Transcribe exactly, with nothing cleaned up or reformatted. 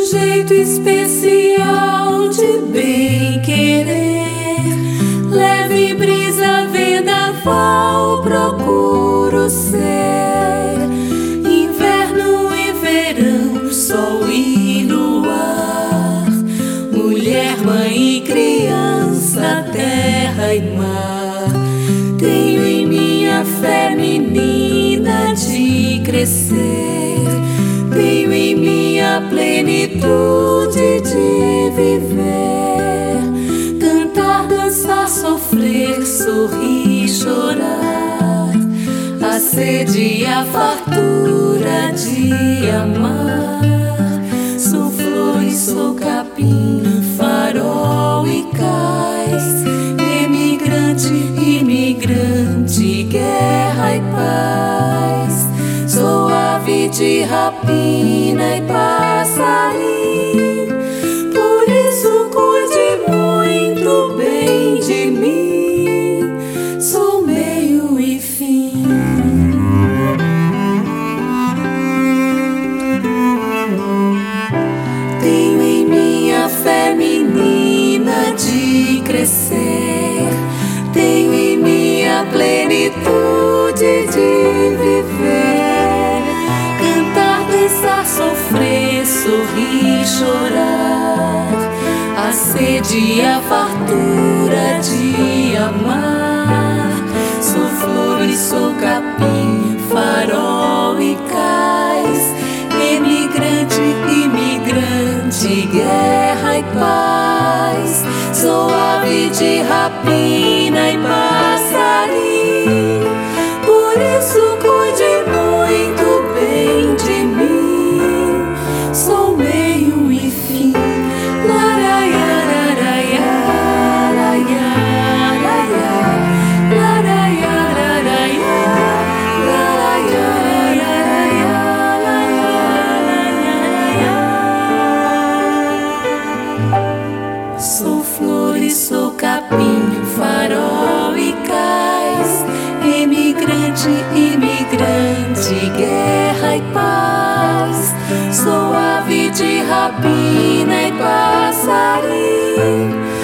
jeito especial de bem querer, leve brisa, vendaval, procuro ser. Inverno e verão, sol e luar, mulher, mãe e criança, terra e mar. Tenho em minha fé menina de crescer, tenho em minha plenitude de viver, cantar, dançar, sofrer, sorrir, chorar, a sede e a fartura de amar. Sou flor e sou capim, farol e cais, emigrante, imigrante, guerra e paz. Sou ave de rapina e passarinho, por isso cuide muito bem de mim. Sou meio e fim. Tenho em minha fé menina de crescer, tenho em minha plenitude de viver, cantar, dançar, sofrer, sorrir, chorar, a sede e a fartura de amar. Sou flor e sou capim, farol e cais, emigrante, imigrante, guerra e paz. Sou ave de rapina e passarinho, por isso cuide muito bem de mim. Sou meio e fim. Laraiá, laraiá, laraiá, laraiá, laraiá, laraiá, laraiá, laraiá. Sou flor e sou capim, farol e cais, emigrante, imigrante, guerra e paz. Sou ave de rapina e passarinho,